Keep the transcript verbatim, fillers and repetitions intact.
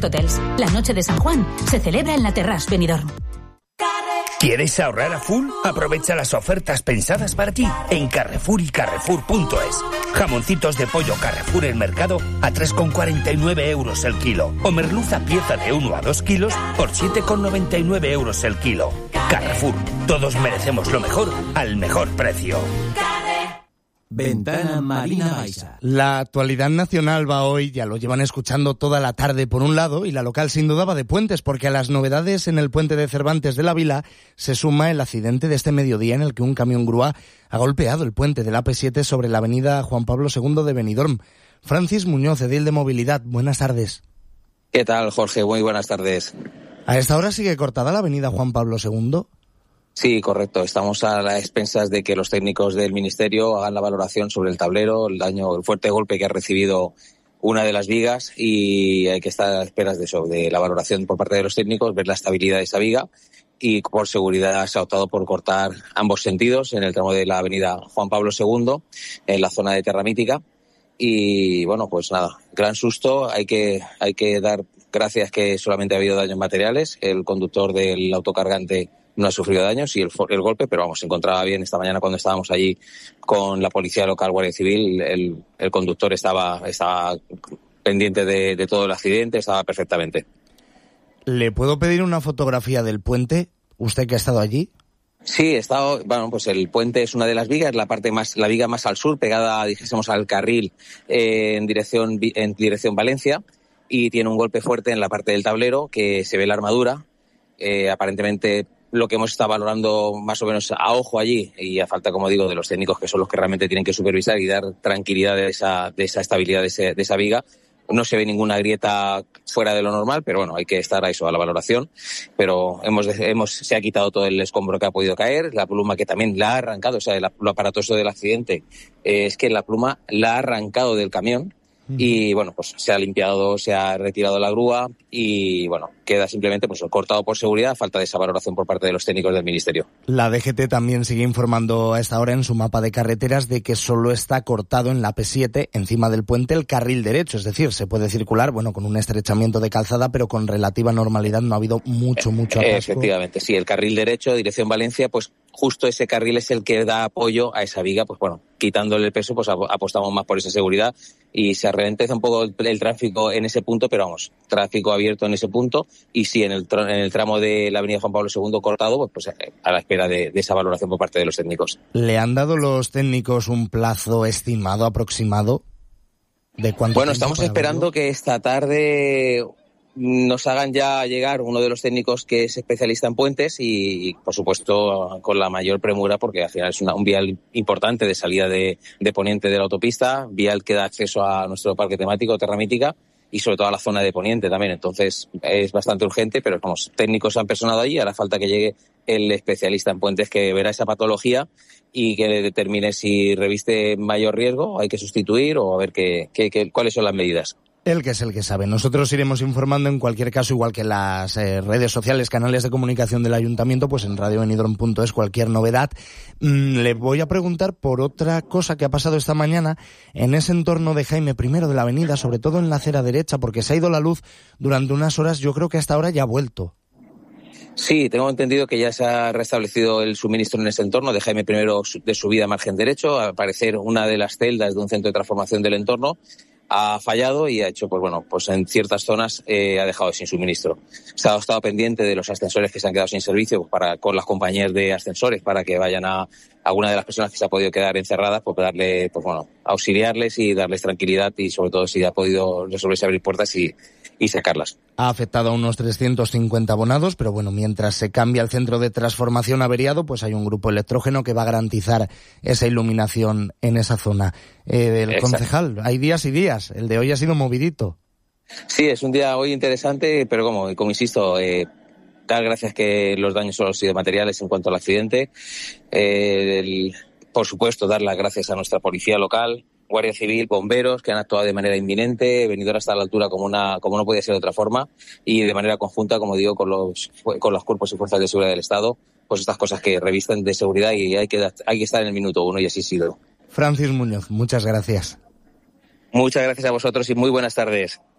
Resort Hotels. La noche de San Juan se celebra en la Terrasse Benidorm. ¿Quieres ahorrar a full? Aprovecha las ofertas pensadas para ti en Carrefour y Carrefour punto es. Jamoncitos de pollo Carrefour El Mercado a tres con cuarenta y nueve euros el kilo. O merluza pieza de uno a dos kilos por siete con noventa y nueve euros el kilo. Carrefour, todos merecemos lo mejor al mejor precio. Ventana Marina Baixa. La actualidad nacional va hoy, ya lo llevan escuchando toda la tarde por un lado, y la local sin duda va de puentes, porque a las novedades en el puente de Cervantes de la Vila se suma el accidente de este mediodía en el que un camión grúa ha golpeado el puente de la A P siete sobre la avenida Juan Pablo segundo de Benidorm. Francis Muñoz, edil de Movilidad, buenas tardes. ¿Qué tal, Jorge? Muy buenas tardes. ¿A esta hora sigue cortada la avenida Juan Pablo segundo? Sí, correcto. Estamos a las expensas de que los técnicos del Ministerio hagan la valoración sobre el tablero, el daño, el fuerte golpe que ha recibido una de las vigas, y hay que estar a las esperas de eso, de la valoración por parte de los técnicos, ver la estabilidad de esa viga, y por seguridad se ha optado por cortar ambos sentidos en el tramo de la avenida Juan Pablo segundo, en la zona de Terra Mítica. Y bueno, pues nada, gran susto. Hay que, hay que dar gracias que solamente ha habido daños materiales. El conductor del autocargante no ha sufrido daños y el, el golpe, pero vamos, se encontraba bien. Esta mañana cuando estábamos allí con la policía local, Guardia Civil, el, el conductor estaba, estaba pendiente de, de todo el accidente, estaba perfectamente. ¿Le puedo pedir una fotografía del puente? ¿Usted que ha estado allí? Sí, he estado, bueno, pues el puente es una de las vigas, la parte más, la viga más al sur, pegada, dijésemos, al carril eh, en dirección, en dirección Valencia, y tiene un golpe fuerte en la parte del tablero, que se ve la armadura, eh, aparentemente lo que hemos estado valorando más o menos a ojo allí, y a falta, como digo, de los técnicos que son los que realmente tienen que supervisar y dar tranquilidad de esa, de esa estabilidad de, ese, de esa viga. No se ve ninguna grieta fuera de lo normal, pero bueno, hay que estar a eso, a la valoración. Pero hemos, hemos, se ha quitado todo el escombro que ha podido caer, la pluma que también la ha arrancado, o sea, el, lo aparatoso del accidente eh, es que la pluma la ha arrancado del camión. Y bueno, pues se ha limpiado, se ha retirado la grúa y bueno, queda simplemente pues cortado por seguridad, falta de esa valoración por parte de los técnicos del Ministerio. La D G T también sigue informando a esta hora en su mapa de carreteras de que solo está cortado en la A P siete, encima del puente, el carril derecho, es decir, se puede circular, bueno, con un estrechamiento de calzada, pero con relativa normalidad, no ha habido mucho, mucho atasco. Efectivamente, sí, el carril derecho, dirección Valencia, pues justo ese carril es el que da apoyo a esa viga, pues bueno, quitándole el peso, pues apostamos más por esa seguridad y se ralentiza un poco el, el tráfico en ese punto, pero vamos, tráfico abierto en ese punto, y sí, en el, en el tramo de la avenida Juan Pablo segundo cortado, pues, pues a la espera de, de esa valoración por parte de los técnicos. ¿Le han dado los técnicos un plazo estimado, aproximado? ¿De cuánto Bueno, estamos esperando verlo? Que esta tarde nos hagan ya llegar uno de los técnicos que es especialista en puentes y, y por supuesto, con la mayor premura, porque al final es una, un vial importante de salida de, de poniente de la autopista, vial que da acceso a nuestro parque temático Terra Mítica y sobre todo a la zona de poniente también. Entonces es bastante urgente, pero vamos, técnicos se han personado allí, hará falta que llegue el especialista en puentes que verá esa patología y que determine si reviste mayor riesgo, hay que sustituir o a ver qué, qué, qué, cuáles son las medidas. El que es el que sabe. Nosotros iremos informando en cualquier caso, igual que en las eh, redes sociales, canales de comunicación del Ayuntamiento, pues en radio benidorm punto es cualquier novedad. Mm, le voy a preguntar por otra cosa que ha pasado esta mañana en ese entorno de Jaime primero de la avenida, sobre todo en la acera derecha, porque se ha ido la luz durante unas horas, yo creo que hasta ahora ya ha vuelto. Sí, tengo entendido que ya se ha restablecido el suministro en ese entorno de Jaime primero de subida margen derecho. Al parecer, una de las celdas de un centro de transformación del entorno ha fallado y ha hecho, pues bueno, pues en ciertas zonas eh, ha dejado sin suministro. Se ha estado pendiente de los ascensores que se han quedado sin servicio, pues para, con las compañías de ascensores, para que vayan a alguna de las personas que se ha podido quedar encerradas, pues darle, pues bueno, auxiliarles y darles tranquilidad y sobre todo si ha podido resolverse abrir puertas y, y sacarlas. Ha afectado a unos trescientos cincuenta abonados, pero bueno, mientras se cambia el centro de transformación averiado, pues hay un grupo electrógeno que va a garantizar esa iluminación en esa zona. Eh, el Exacto. Concejal, hay días y días, el de hoy ha sido movidito. Sí, es un día hoy interesante, pero como, como insisto, eh, dar gracias que los daños solo han sido materiales en cuanto al accidente. Eh, el, por supuesto, dar las gracias a nuestra policía local, Guardia Civil, bomberos, que han actuado de manera inminente, venido hasta la altura como una, como no podía ser de otra forma, y de manera conjunta, como digo, con los, con los cuerpos y fuerzas de seguridad del Estado, pues estas cosas que revisten de seguridad y hay que, hay que estar en el minuto uno y así ha sido. Francis Muñoz, muchas gracias. Muchas gracias a vosotros y muy buenas tardes.